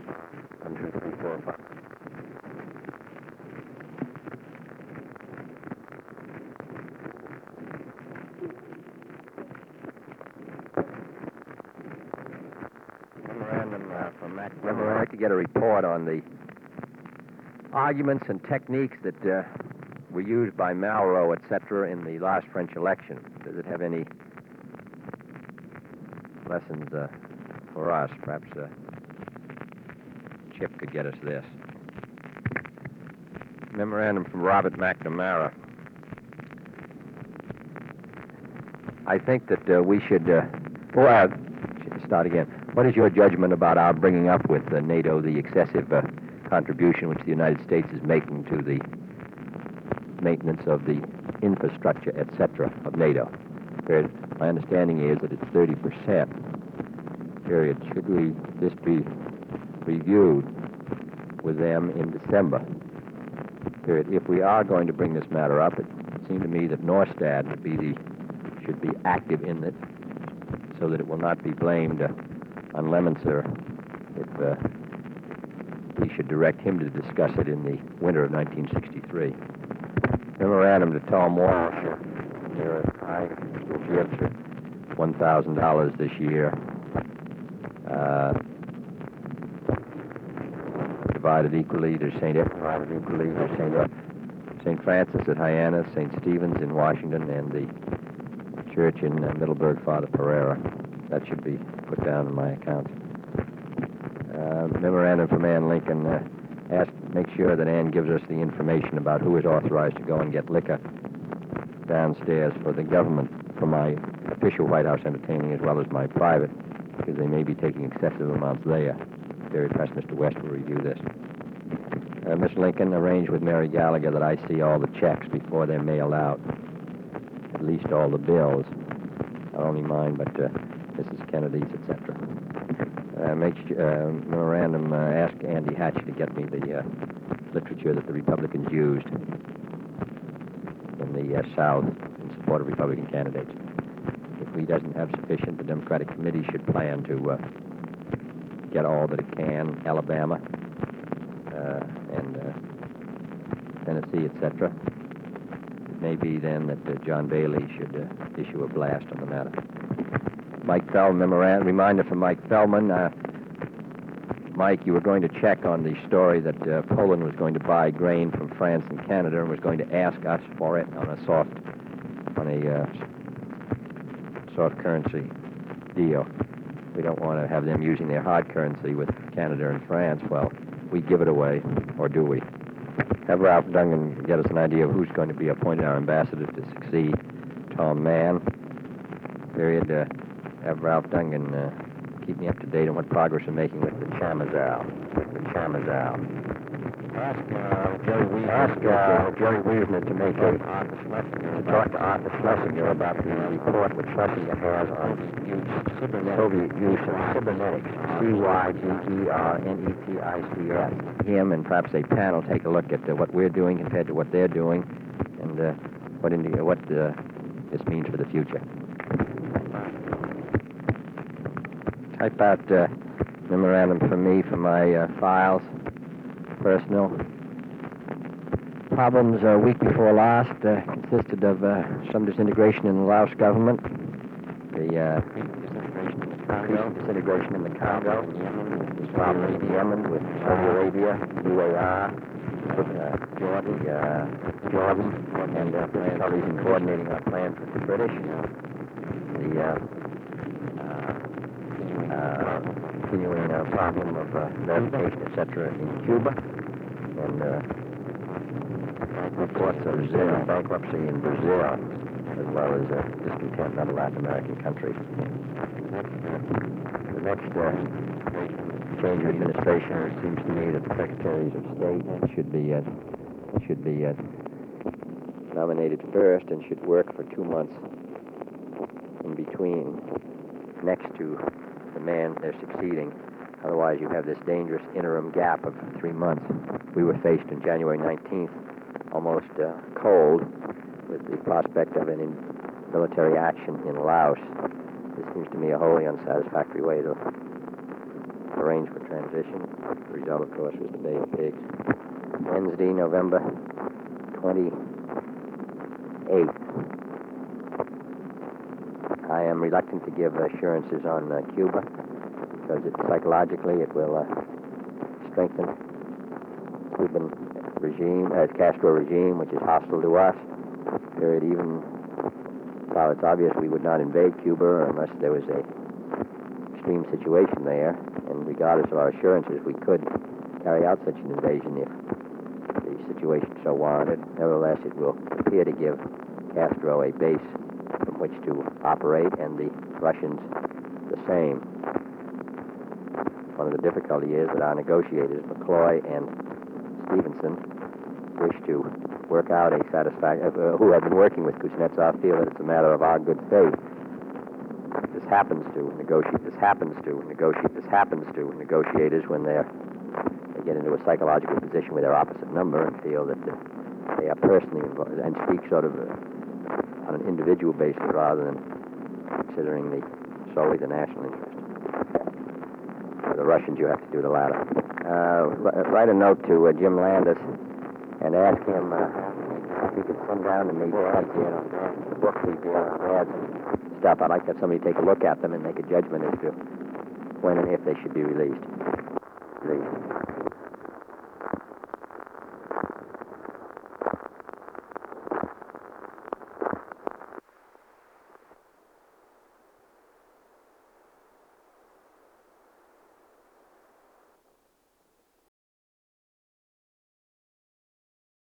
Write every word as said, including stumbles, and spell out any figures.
One, two, three, four, five. Memorandum uh, from Mac. I'd like to get a report on the arguments and techniques that uh, were used by Malraux, et cetera, in the last French election. Does it have any lessons uh, for us? Perhaps uh, Chip could get us this. Memorandum from Robert McNamara. I think that uh, we should... Uh, well, uh, start again. What is your judgment about our bringing up with uh, NATO the excessive uh, contribution which the United States is making to the maintenance of the infrastructure, et cetera, of NATO? Period. My understanding is that it's thirty percent. Period. Should we this be reviewed with them in December? Period. If we are going to bring this matter up, it seemed to me that Norstad would be the should be active in it, so that it will not be blamed uh, on Lemonster if uh, we should direct him to discuss it in the winter of nineteen sixty-three. Memorandum to Tom Walsh. Here, I will give one thousand dollars this year, uh, divided equally to Saint Divided equally to Saint Saint Francis at Hyannis, Saint Stephen's in Washington, and the church in uh, Middleburg, Father Pereira. That should be put down in my account. Uh, memorandum from Ann Lincoln. Uh, ask, make sure that Ann gives us the information about who is authorized to go and get liquor downstairs for the government, for my official White House entertaining as well as my private, because they may be taking excessive amounts there. Very pressed Mister West will review this. Uh, Miss Lincoln, arranged with Mary Gallagher that I see all the checks before they're mailed out. At least all the bills. Not only mine, but uh, Missus Kennedy's, et cetera. Uh, make uh, memorandum, uh, ask Andy Hatch to get me the uh, literature that the Republicans used in the uh, South in support of Republican candidates. If he doesn't have sufficient, the Democratic Committee should plan to uh, get all that it can, Alabama uh, and uh, Tennessee, et cetera. It may be then that uh, John Bailey should uh, issue a blast on the matter. Mike Feldman, memorandum, reminder from Mike Feldman. Uh, Mike, you were going to check on the story that uh, Poland was going to buy grain from France and Canada and was going to ask us for it on a soft, on a uh, soft currency deal. We don't want to have them using their hard currency with Canada and France. Well, we give it away, or do we? Have Ralph Dungan get us an idea of who's going to be appointed our ambassador to succeed Tom Mann. Period. Uh, have Ralph Dungan uh, keep me up to date on what progress we're making with the Chamazal. The Chamazal. Ask uh, Jerry Wiesner. Ask uh, Jerry Wiesner to make a to talk to Arthur Schlesinger about the report which Schlesinger has on the use, Soviet use of cybernetics. C Y B E R N E T I C S. Him and perhaps a panel take a look at uh, what we're doing compared to what they're doing, and uh, what in the, what uh, this means for the future. Type out uh, memorandum for me for my uh, files, personal. Problems a uh, week before last uh, consisted of uh, some disintegration in the Laos government, the uh, increasing disintegration in the Congo, this problem in Yemen with Saudi Arabia, U A R, uh, Jordan, uh, Jordan, and uh, difficulties in coordinating our plan with the British, the uh, Uh, continuing uh, problem of uh, verification, et cetera, in Cuba, and uh, reports of Brazilian bankruptcy in Brazil, as well as uh, discontent in other Latin American countries. The next uh, change of administration, it seems to me that the secretaries of state should be uh, should be uh, nominated first and should work for two months in between, next to the man they're succeeding. Otherwise, you have this dangerous interim gap of three months. We were faced on January nineteenth, almost uh, cold, with the prospect of an in military action in Laos. This seems to me a wholly unsatisfactory way to arrange for transition. The result, of course, was the Bay of Pigs. Wednesday, November twenty-eighth. I am reluctant to give assurances on uh, Cuba because it, psychologically it will uh, strengthen Cuban regime, uh, Castro regime, which is hostile to us. Period. Even while it's obvious we would not invade Cuba unless there was a extreme situation there, and regardless of our assurances, we could carry out such an invasion if the situation so warranted. Nevertheless, it will appear to give Castro a base from which to operate, and the Russians the same. One of the difficulty is that our negotiators, McCloy and Stevenson, wish to work out a satisfaction, uh, who have been working with Kuznetsov, feel that it's a matter of our good faith. This happens to negotiate, this happens to negotiate, this happens to negotiators when they're, they get into a psychological position with their opposite number and feel that the, they are personally involved and speak sort of uh, on an individual basis rather than considering the solely the national interest. For the Russians, you have to do the latter. Uh, write a note to uh, Jim Landis and ask him uh, if he could send down to me the books we did on dads and stuff. I'd like to have somebody take a look at them and make a judgment as to when and if they should be released. Released.